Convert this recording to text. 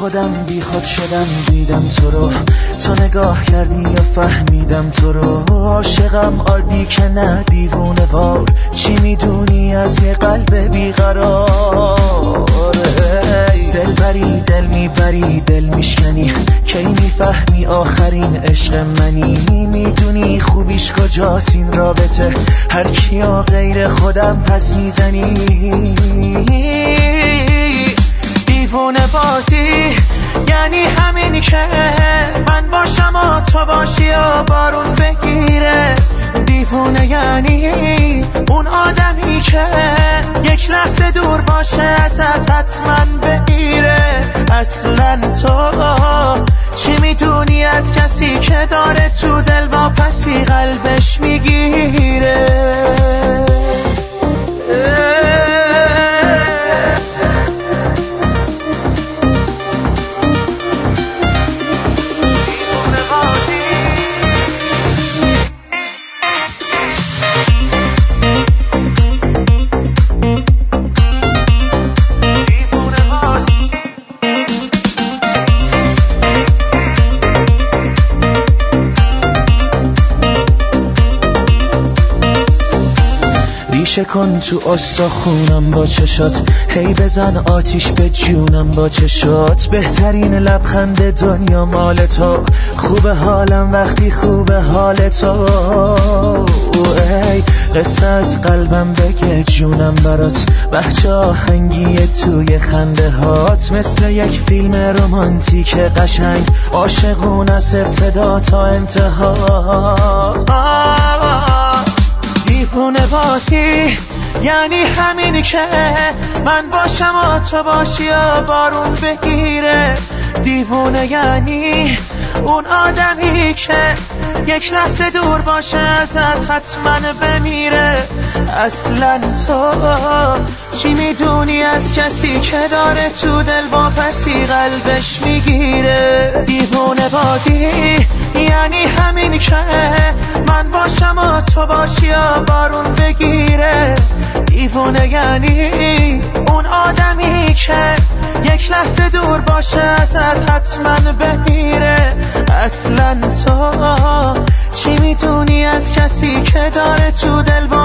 خودم بی خود شدم دیدم تو رو، تو نگاه کردی یا فهمیدم تو رو. عاشقم عادی که نه دیوونه وار، چی میدونی از یه قلب بیقرار؟ دل بری دل میبری دل میشکنی، کی میفهمی آخرین عشق منی؟ میدونی خوبیش کجاست این رابطه، هر کیا غیر خودم پس میزنی. دیوونه بازی یعنی همین که من باشم و تو باشی و بارون بگیره. دیوونه یعنی اون آدمی که یک لحظه دور باشه ازت حتما بگیره. اصلا تو چی میدونی از کسی که داره تو دل واپسی قلبش میگیره؟ کن تو استخونم با چشات، هی بزن آتیش به جونم با چشات. بهترین لبخند دنیا مال تو، خوب حالم وقتی خوب حال تو. ای قصه از قلبم بگه جونم برات، بچه آهنگی توی خنده هات. مثل یک فیلم رمانتیک قشنگ، عاشقون از ابتدا تا انتها. دیوونه بازی یعنی همینی که من باشم و تو باشی و بارون بگیره. دیوونه یعنی اون آدمی که یک لحظه دور باشه ازت حتما بمیره. اصلا تو چی میدونی از کسی که داره تو دل واپسی قلبش میگیره؟ دیوونه بازی یعنی همین که من باشم و تو باشی و بارون بگیره. دیوونه یعنی اون آدمی که یک لحظه دور باشه ازت حتما بمیره. اصلا تو چی میدونی از کسی که داره تو دل